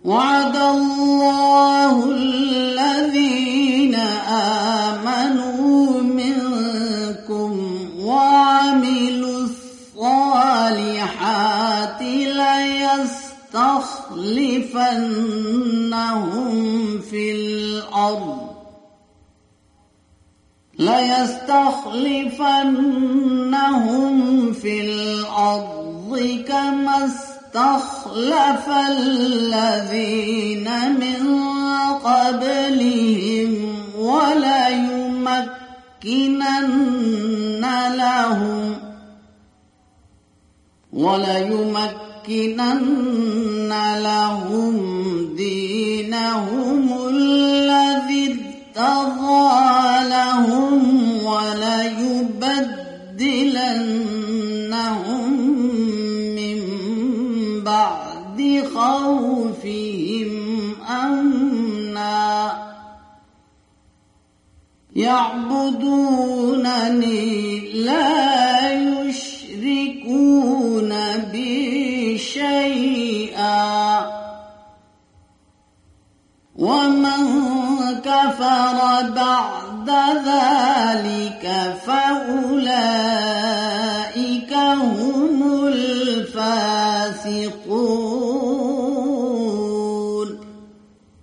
وعد الله الذين آمنوا منكم وعملوا الصالحات ليستخلفنهم في الأرض كما استخلف الذين من قبلهم وليمكنن لهم دينهم الذي ارتضى لهم وليبدلنهم من بعد خوفهم أمنا يعبدونني لا يشركون بي شيئا ومن كفر بعد ذلك فأولئك هم الفاسقون